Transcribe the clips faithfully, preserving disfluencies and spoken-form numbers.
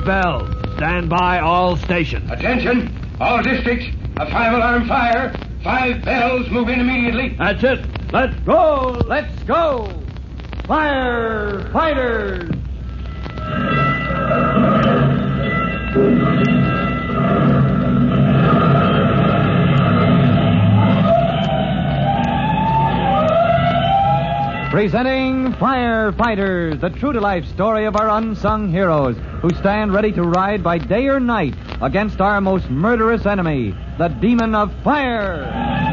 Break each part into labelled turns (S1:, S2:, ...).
S1: five bells. Stand by all stations.
S2: Attention, all districts. A five-alarm fire. Five bells. Move in immediately.
S1: That's it. Let's go. Let's go. Fire fighters.
S3: Presenting Firefighters, the true-to-life story of our unsung heroes who stand ready to ride by day or night against our most murderous enemy, the Demon of Fire.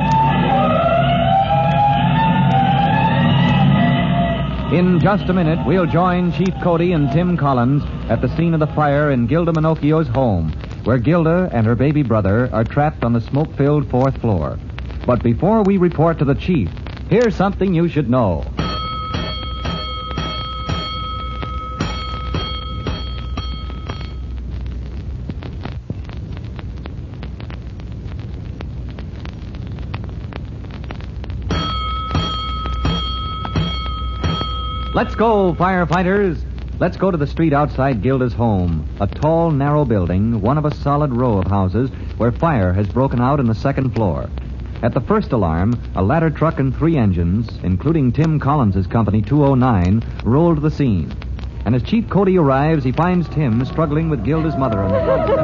S3: In just a minute, we'll join Chief Cody and Tim Collins at the scene of the fire in Gilda Minocchio's home, where Gilda and her baby brother are trapped on the smoke-filled fourth floor. But before we report to the chief, here's something you should know. Let's go, firefighters. Let's go to the street outside Gilda's home, a tall, narrow building, one of a solid row of houses where fire has broken out in the second floor. At the first alarm, a ladder truck and three engines, including Tim Collins' company two oh nine, roll to the scene. And as Chief Cody arrives, he finds Tim struggling with Gilda's mother on the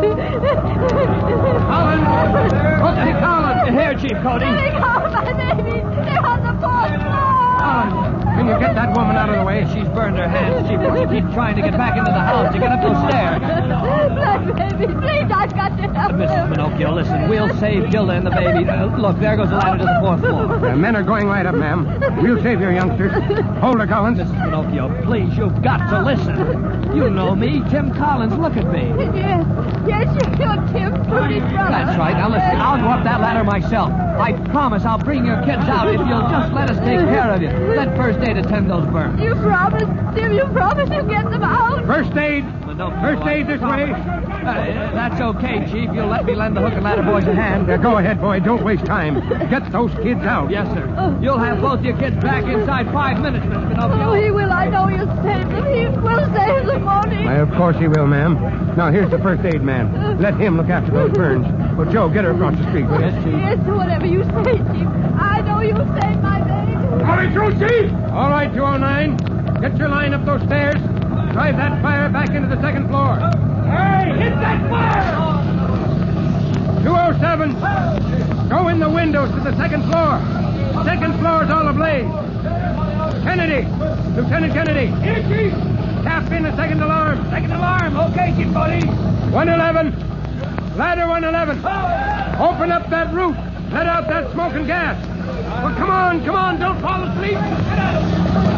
S1: Collins! Okay, Collins! Here, Chief Cody.
S4: Let me go, my baby. They're on the fourth floor.
S1: Collins, can you get that woman out of the way? She's burned her hands. She must keep trying to get back into the house to get up those stairs.
S4: My baby, please, I've got to help
S1: Missus
S4: him.
S1: Minocchio, listen, we'll save Gilda and the baby. Uh, look, there goes the ladder to the fourth floor.
S2: The men are going right up, ma'am. We'll save your youngsters. Hold her, Collins.
S1: Missus Minocchio, please, you've got to listen. You know me, Tim Collins. Look at me.
S4: Yes, yes, you're Tim Cody's brother.
S1: That's right. Now listen, I'll go up that ladder myself. I promise I'll bring your kids out if you'll just let us take care of you. Let First Aid attend those burns.
S4: You promised, Tim, you promised you'd get them out.
S2: First aid.
S1: Minocchio,
S2: First aid this way.
S1: Uh, that's okay, Chief. You'll let me lend the hook and ladder boys a hand.
S2: Now, go ahead, boy. Don't waste time. Get those kids out.
S1: Yes, sir. You'll have both your kids back inside five minutes, Miss Minocchio.
S4: Oh, he will. I know you'll save them. He will save them, won't he?
S2: Why, of course he will, ma'am. Now, here's the first aid man. Let him look after those burns. Well, Joe, get her across the street, will you?
S1: Yes, Chief.
S4: Yes, whatever you say, Chief. I know you'll save my baby.
S2: Hurry through, Chief! All right, two oh nine. Get your line up those stairs. Drive that fire back into the second floor. Hey, hit that fire! two oh seven. Go in the windows to the second floor. Second floor's all ablaze. Kennedy. Lieutenant Kennedy. Here, Chief. Tap in the second alarm. Second alarm. Okay, Chief Buddy. one eleven. Ladder one eleven. Open up that roof. Let out that smoke and gas. Well, come on, come on. Don't fall asleep. Get out.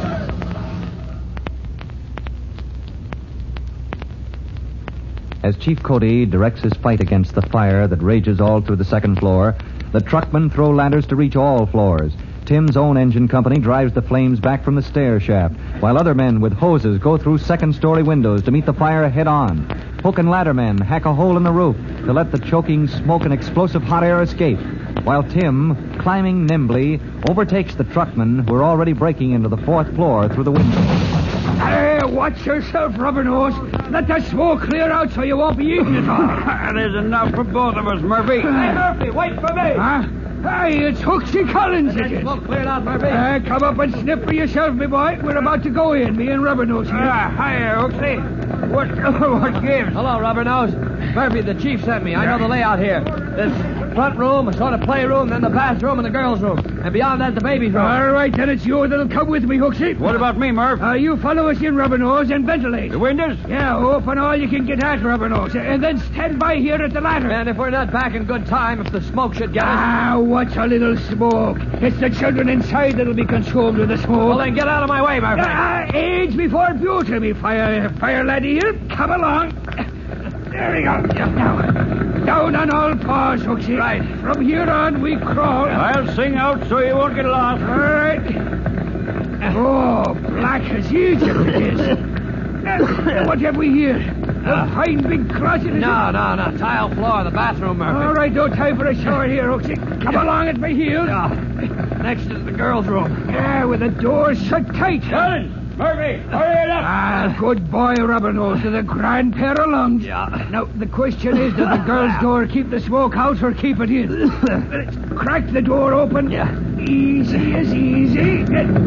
S3: As Chief Cody directs his fight against the fire that rages all through the second floor, the truckmen throw ladders to reach all floors. Tim's own engine company drives the flames back from the stair shaft, while other men with hoses go through second-story windows to meet the fire head-on. Hook and ladder men hack a hole in the roof to let the choking smoke and explosive hot air escape, while Tim, climbing nimbly, overtakes the truckmen who are already breaking into the fourth floor through the window.
S2: Hey, watch yourself, Rubber Nose. Let that smoke clear out so you won't be eating it all.
S1: There's enough for both of us, Murphy. Hey, Murphy, wait for me.
S2: Huh? Hey, it's Hooksy Collins
S1: That
S2: again.
S1: smoke cleared out, Murphy.
S2: Uh, come up and sniff for yourself, me boy. We're about to go in, me and Rubber Nose here.
S1: Ah, hiya, Hooksy. What, what gives? Hello, Rubber Nose. Murphy, the chief sent me. I know the layout here. There's front room, a sort of playroom, then the bathroom and the girls' room. And beyond that, the baby's room.
S2: All right, then it's you that'll come with me, Hooksy.
S1: What about me, Murph?
S2: Uh, you follow us in, Rubber Nose, and ventilate.
S1: The windows?
S2: Yeah, open all you can get at, Rubber Nose. And then stand by here at the ladder.
S1: And if we're not back in good time, if the smoke should get us...
S2: Ah, what's a little smoke? It's the children inside that'll be consumed with the smoke.
S1: Well, then get out of my way, Murphy.
S2: Ah, age before beauty, me fire, fire laddie here. Come along. There we go. Now, down on all paws, Hooksy.
S1: Right.
S2: From here on, we crawl.
S1: I'll sing out so you won't get lost.
S2: All right. Oh, black as Egypt it is. Uh, what have we here? A fine big closet, is
S1: No,
S2: it?
S1: no, no. Tile floor in the bathroom, Murphy.
S2: All right, no time for a shower here, Hooksy. Come along at my heels.
S1: No. Next is the girls' room.
S2: Yeah, with the door shut tight.
S1: Collins!
S2: Murphy, hurry it up.
S5: Ah, good boy, Rubbernose, with a grand pair of lungs.
S1: Yeah.
S5: Now, the question is, does the girl's door keep the smoke out or keep it in? Crack the door open.
S1: Yeah.
S5: Easy as easy.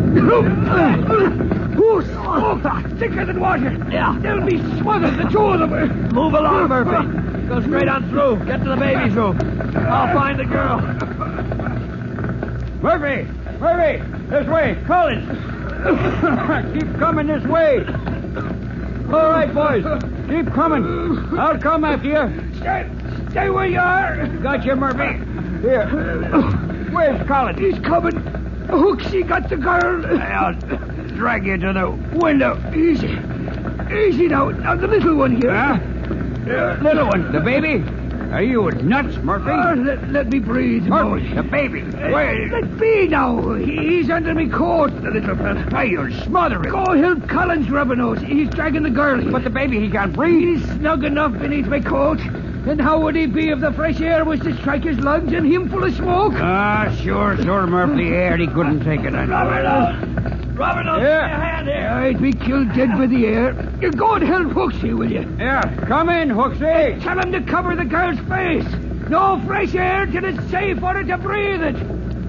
S5: Oh, smoke, thicker than water.
S1: Yeah.
S5: They'll be smothered, the two of them.
S1: Move along, Murphy. Go straight on through. Get to the baby's room. I'll find the girl.
S2: Murphy, Murphy, this way. Collins. Keep coming this way. All right, boys. Keep coming. I'll come after you.
S5: Stay, stay where you are.
S2: Got you, Murphy. Here. Where's Collins?
S5: He's coming. Hooksy got the girl.
S2: I'll drag you to the window.
S5: Easy. Easy now. Now, the little one here.
S2: Huh? Uh, little one. The baby? Are you nuts, Murphy?
S5: Oh, let, let me breathe.
S2: Murphy,
S5: boy.
S2: the baby. Where?
S5: Let be now. He's under me coat, the little fella.
S2: Why, you're smothering.
S5: Go help Collins, Rubbernose. He's dragging the girl here.
S2: But the baby, he can't breathe.
S5: He's snug enough beneath my coat. And how would he be if the fresh air was to strike his lungs and him full of smoke?
S2: Ah, sure, sure, Murphy. Air, he couldn't take it.
S1: Rubbernose. Rubbernose,
S2: Yeah.
S1: give me a hand here.
S5: I'd be killed dead by the air. You go and help Hooksy, will you?
S2: Yeah, come in, Hooksy.
S5: Tell him to cover the girl's face. No fresh air till it's safe for her to breathe it.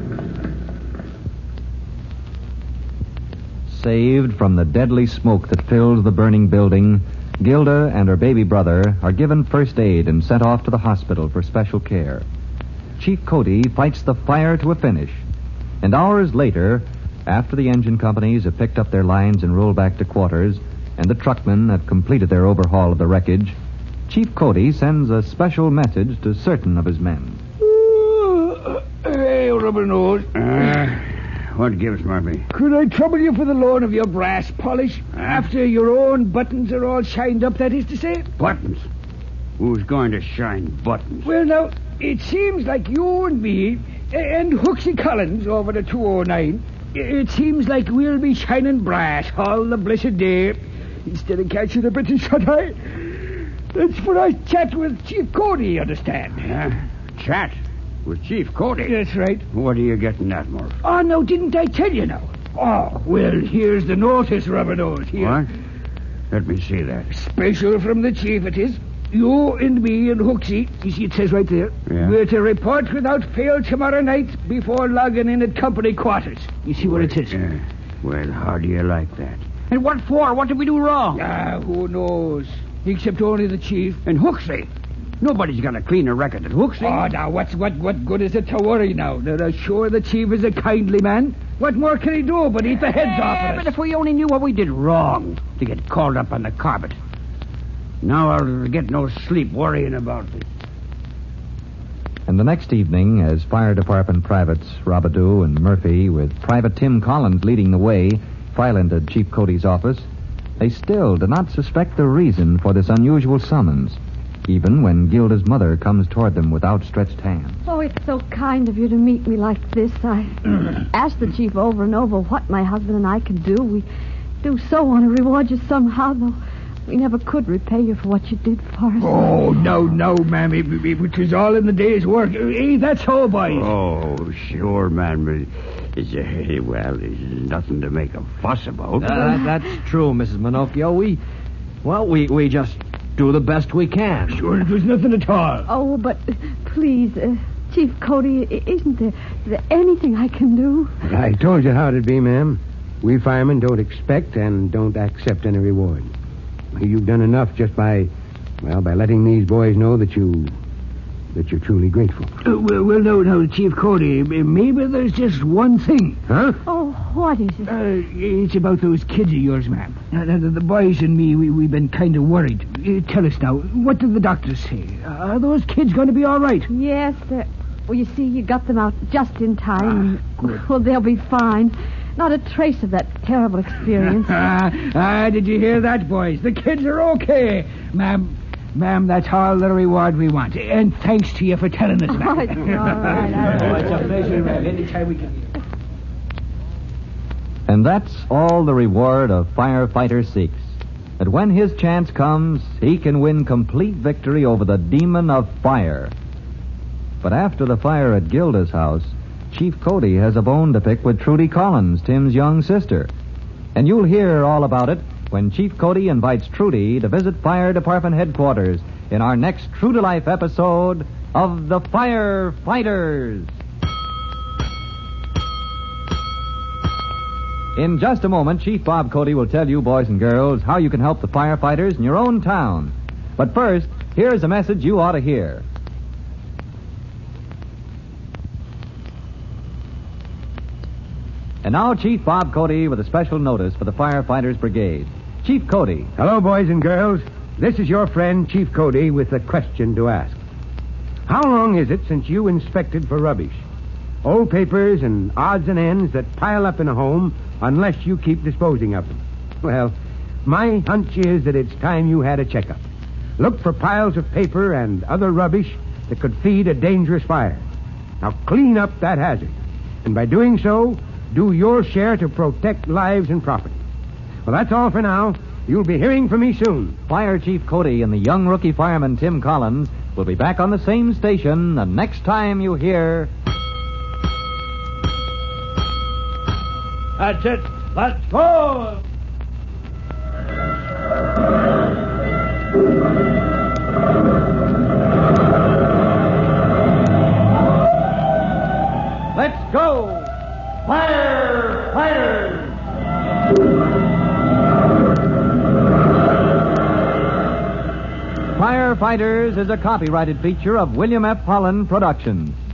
S3: Saved from the deadly smoke that fills the burning building, Gilda and her baby brother are given first aid and sent off to the hospital for special care. Chief Cody fights the fire to a finish. And hours later, after the engine companies have picked up their lines and rolled back to quarters, and the truckmen have completed their overhaul of the wreckage, Chief Cody sends a special message to certain of his men.
S5: Uh, hey, Rubbernose.
S2: Uh, what gives, Murphy?
S5: Could I trouble you for the loan of your brass polish?
S2: Huh?
S5: After your own buttons are all shined up, that is to say?
S2: Buttons. Who's going to shine buttons?
S5: Well, now, it seems like you and me and Hooksy Collins over the two oh nine, it seems like we'll be shining brass all the blessed day instead of catching a British shut-eye. That's what I chat with Chief Cody, you understand?
S2: Huh? Chat with Chief Cody?
S5: That's right.
S2: What are you getting at, Murphy?
S5: Oh, no, didn't I tell you now? Oh, well, here's the notice, Rubbernose. Here.
S2: What? Let me see that.
S5: Special from the chief, it is. You and me and Hooksy, you see it says right there,
S2: Yeah.
S5: we're to report without fail tomorrow night before logging in at company quarters. You see what it says?
S2: Uh, well, how do you like that? And what for? What did we do wrong?
S5: Ah, who knows? Except only the chief.
S2: And Hooksy. Nobody's got a cleaner record than Hooksy.
S5: Oh, now, what's, what, what good is it to worry now? They're sure the chief is a kindly man. What more can he do but eat the heads off
S2: Yeah,
S5: of
S2: but
S5: us?
S2: if we only knew what we did wrong to get called up on the carpet. Now I'll get no sleep worrying about it.
S3: And the next evening, as fire department privates Robidoux and Murphy, with Private Tim Collins leading the way, file into Chief Cody's office, they still do not suspect the reason for this unusual summons, even when Gilda's mother comes toward them with outstretched hands.
S4: Oh, it's so kind of you to meet me like this. I asked the chief over and over what my husband and I can do. We do so want to reward you somehow, though we never could repay you for what you did for us.
S5: Oh, no, no, ma'am. It, it, it was all in the day's work. Eh, that's all, boys.
S2: Oh, sure, man, but it's, uh, well, there's nothing to make a fuss about.
S1: Uh, that's true, Missus Minocchio. We, well, we, we just do the best we can.
S5: Sure, it was nothing at all.
S4: Oh, but uh, please, uh, Chief Cody, i- isn't there, there anything I can do?
S6: I told you how it'd be, ma'am. We firemen don't expect and don't accept any reward. You've done enough just by, well, by letting these boys know that you, that you're truly grateful.
S5: Uh, well, well, no, no, Chief Cody, uh, maybe there's just one thing.
S6: Huh?
S4: Oh, what is it?
S5: Uh, it's about those kids of yours, ma'am. Uh, the, the boys and me, we, we've been kind of worried. Uh, tell us now, what did the doctors say? Are those kids going to be all right?
S4: Yes, they're... Well, you see, you got them out just in time.
S5: Ah, good.
S4: Well, they'll be fine. Not a trace of that terrible experience.
S5: Ah, ah, did you hear that, boys? The kids are okay. Ma'am, ma'am, that's all the reward we want. And thanks to you for telling us, ma'am.
S4: Oh, it's all right.
S1: Oh, it's a pleasure, ma'am. Anytime we can.
S3: And that's all the reward a firefighter seeks. That when his chance comes, he can win complete victory over the demon of fire. But after the fire at Gilda's house, Chief Cody has a bone to pick with Trudy Collins, Tim's young sister. And you'll hear all about it when Chief Cody invites Trudy to visit Fire Department headquarters in our next True to Life episode of The Firefighters. In just a moment, Chief Bob Cody will tell you, boys and girls, how you can help the firefighters in your own town. But first, here's a message you ought to hear. And now, Chief Bob Cody with a special notice for the Firefighters Brigade. Chief Cody.
S6: Hello, boys and girls. This is your friend, Chief Cody, with a question to ask. How long is it since you inspected for rubbish? Old papers and odds and ends that pile up in a home unless you keep disposing of them. Well, my hunch is that it's time you had a checkup. Look for piles of paper and other rubbish that could feed a dangerous fire. Now clean up that hazard. And by doing so, do your share to protect lives and property. Well, that's all for now. You'll be hearing from me soon.
S3: Fire Chief Cody and the young rookie fireman Tim Collins will be back on the same station the next time you hear...
S1: That's it. Let's go. Let's go. Firefighters.
S3: Firefighters is a copyrighted feature of William F. Holland Productions.